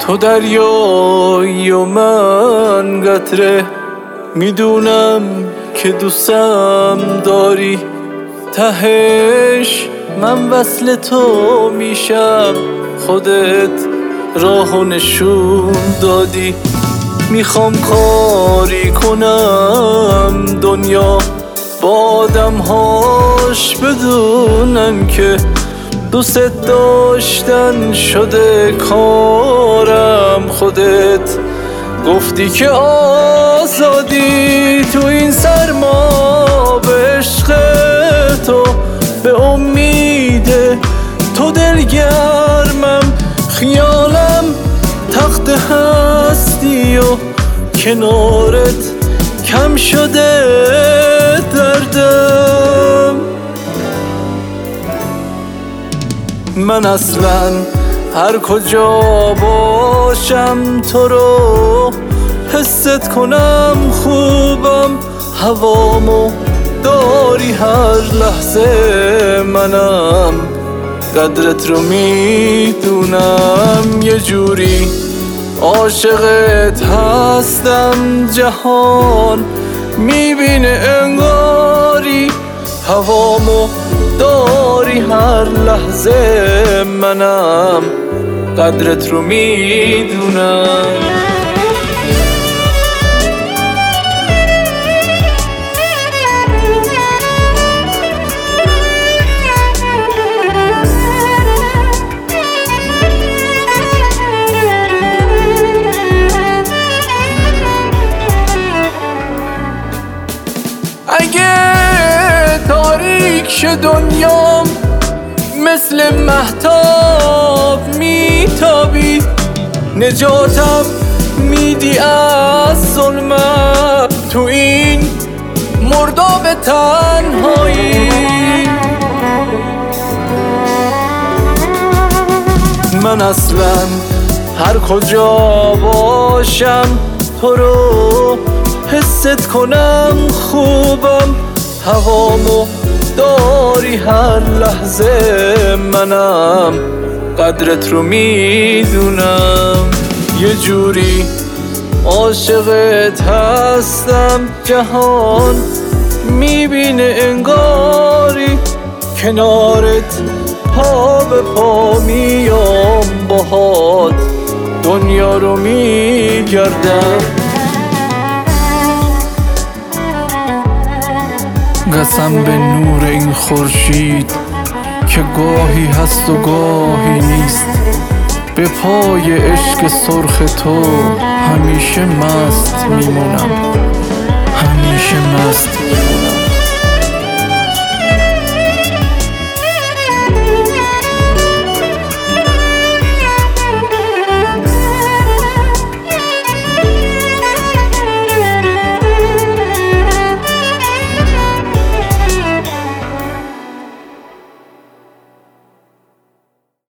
تو دریایی و من قطره، میدونم که دوستم داری، تهش من وصل تو میشم، خودت راهو نشون دادی. میخوام کاری کنم دنیا با آدم‌هاش بدونن که دوست داشتن شده کارم. خودت گفتی که آزادی تو این سرما، به عشق تو به امید تو دلگرمم، خیالم تخت هستی و کنارت کم شده دردم. من اصلا هر کجا باشم تو رو حست کنم خوبم، هوامو داری هر لحظه، منم قدرت رو میدونم. یه جوری عاشقت هستم، جهان میبینه انگاری، هوامو داری هر لحظه، منم قدرت رو میدونم. اگه تاریک شه دنیام، مثل مهتاب میتابی، نجاتم میدی از ظلمت تو این مرداب تنهایی. من اصلا هر کجا باشم تو رو حست کنم خوبم، هوامو داری هر لحظه، منم قدرت رو میدونم. یه جوری عاشقت هستم، جهان میبینه انگاری، کنارت پا به پا میام، باهات دنیا رو میگردم. قسم به نور این خورشید که گاهی هست و گاهی نیست، به پای عشق سرخ تو همیشه مست میمونم، همیشه مست.